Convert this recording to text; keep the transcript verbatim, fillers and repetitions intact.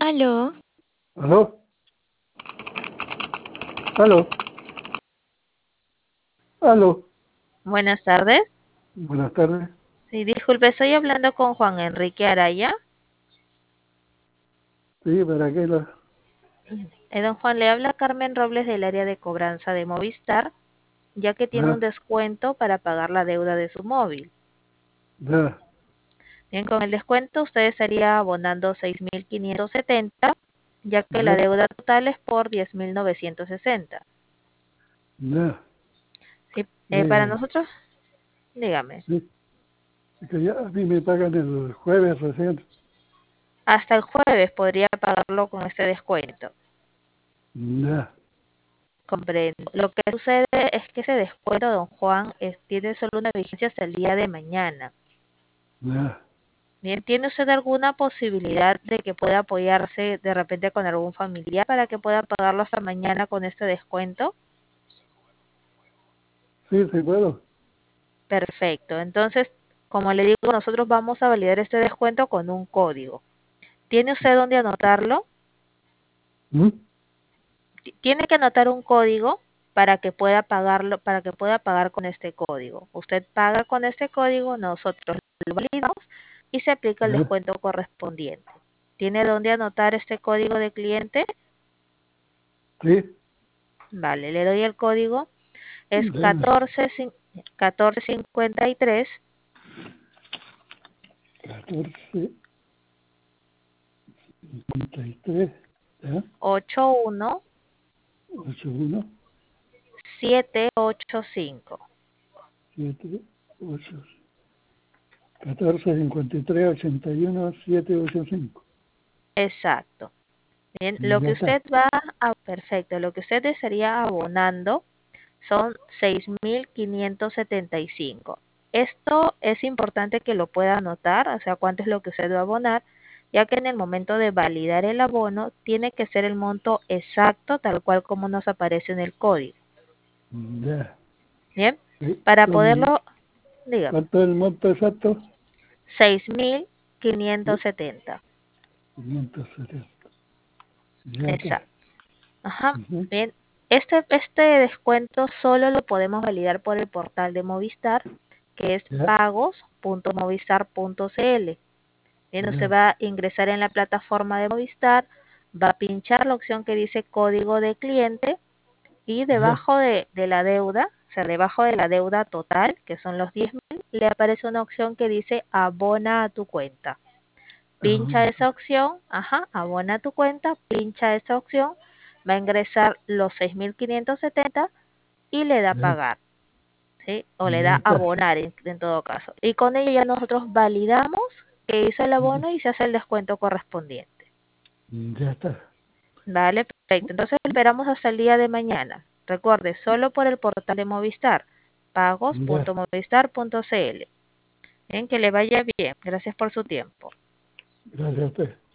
Aló, ¿Aló? ¿Aló? ¿Aló? buenas tardes. Buenas tardes. Sí, disculpe, estoy hablando con Juan Enrique Araya. Sí, ¿para qué la...? Eh, don Juan, le habla Carmen Robles del área de cobranza de Movistar, ya que tiene un Ah, descuento para pagar la deuda de su móvil. ya, Bien, con el descuento usted estaría abonando seis mil quinientos setenta, ya que la ya, deuda total es por diez mil novecientos sesenta. ya. Sí, eh, para Eh, nosotros, dígame, sí, es que ya a mí me pagan el jueves recién. hasta el jueves podría pagarlo con este descuento. Ya, Comprendo. Lo que sucede es que ese descuento, don Juan, es- tiene solo una vigencia hasta el día de mañana. ya. Bien, ¿tiene usted alguna posibilidad de que pueda apoyarse de repente con algún familiar para que pueda pagarlo hasta mañana con este descuento? Sí, sí puedo. Perfecto. Entonces, como le digo, nosotros vamos a validar este descuento con un código. ¿Tiene usted dónde anotarlo? ¿Mm? Ti- Tiene que anotar un código para que pueda pagarlo, para que pueda pagar con este código. Usted paga con este código, nosotros lo validamos y se aplica el Ya, descuento correspondiente. ¿Tiene dónde anotar este código de cliente? sí, Vale, le doy el código. Es dame. catorce, cin- catorce cincuenta y tres catorce, cincuenta y tres, ya, ochenta y uno ocho uno, setecientos ochenta y cinco. siete, ocho, catorce, cincuenta y tres, ochenta y uno, siete, ocho, cinco. Exacto. Bien, lo Ya que está. usted va a, perfecto, lo que usted estaría abonando son seis mil quinientos setenta y cinco. Esto es importante que lo pueda anotar, o sea, cuánto es lo que usted va a abonar, ya que en el momento de validar el abono tiene que ser el monto exacto, tal cual como nos aparece en el código. Ya. Bien, Sí, para son, poderlo, dígame, ¿cuánto es el monto exacto? seis mil quinientos Sí, setenta. quinientos setenta. Ya está. Exacto. Ajá. Ujú. Bien, este, este descuento solo lo podemos validar por el portal de Movistar, que es Ya, pagos punto movistar punto cl. Bien, usted ya, va a ingresar en la plataforma de Movistar, va a pinchar la opción que dice código de cliente y ya, debajo de, de la deuda, o sea, debajo de la deuda total, que son los diez mil, le aparece una opción que dice abona a tu cuenta. Pincha ahora, esa opción, ajá, abona a tu cuenta, pincha esa opción, va a ingresar los seis mil quinientos setenta y le da ya, pagar, ¿sí? O le ya da está. abonar en, en todo caso. Y con ello ya nosotros validamos que hizo el abono y se hace el descuento correspondiente. Ya está. Vale, perfecto. Entonces esperamos hasta el día de mañana. Recuerde, solo por el portal de Movistar, pagos punto Ya, movistar punto cl. Bien, que le vaya bien. Gracias por su tiempo. gracias a usted.